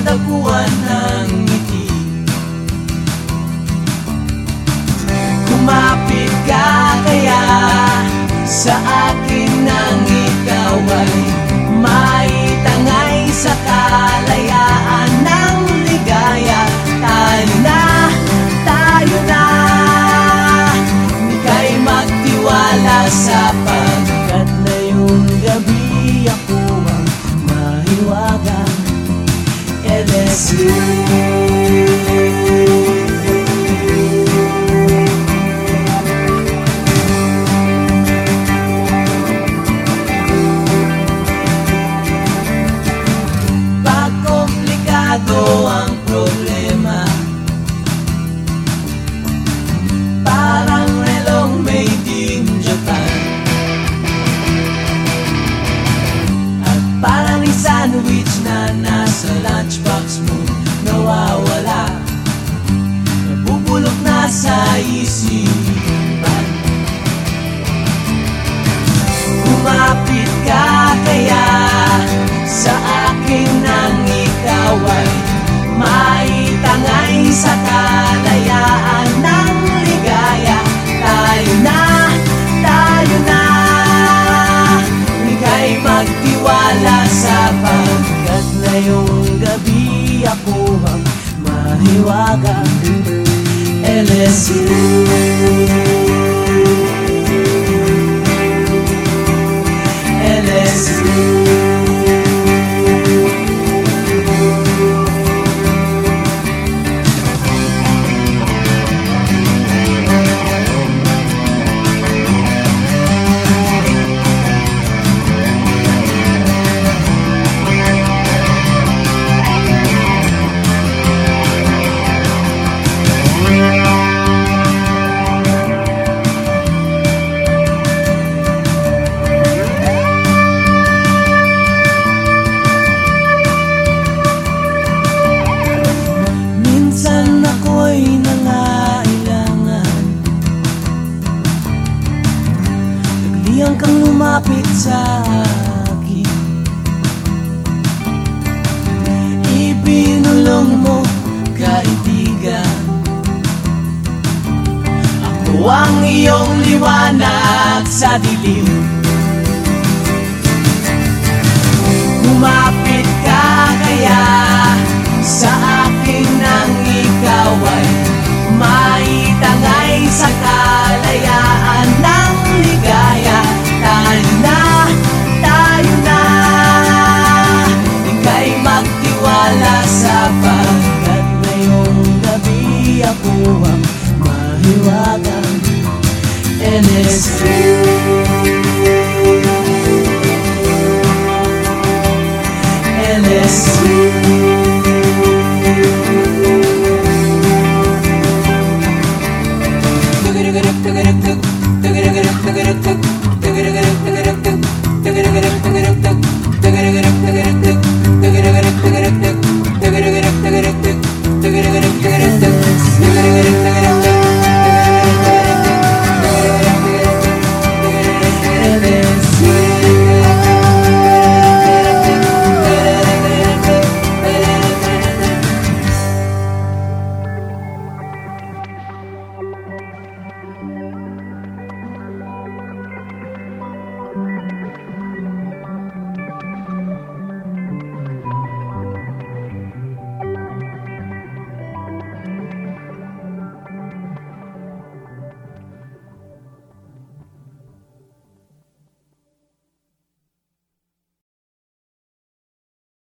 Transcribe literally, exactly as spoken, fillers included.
Nagdadapuan ng ngiti. Kumapit ka kaya sa akin nang ikaw ay maitangay sa kalayaan ng ligaya. Tayo na, tayo na, ika'y magtiwala sapagkat ngayong gabi ako ang mahiwaga. L S U. Ang problema parang relong made in Japan, at parang ni sandwich na nasa lunchbox mo nawawala, nabubulok na sa isipan. Kumapit ka kaya sa akin nang ikaw ay maitangay sa kalayaan ng ligaya. Tayo na, tayo na, ika'y magtiwala sapagkat ngayong gabi ako ang mahiwaga. L S U. L S U. Ako'y nangailangan, nagliyang kang lumapit sa akin. Ibinulong mo, kaibigan, ako ang iyong liwanag sa dilim. Lumapit ka kaya sa akin nang ikaw ay maitangay sa kalayaan ng ligaya. Tayo na, tayo na, ika'y magtiwala sapagkat ngayong gabi ako ang mahiwagang L S U. L S U.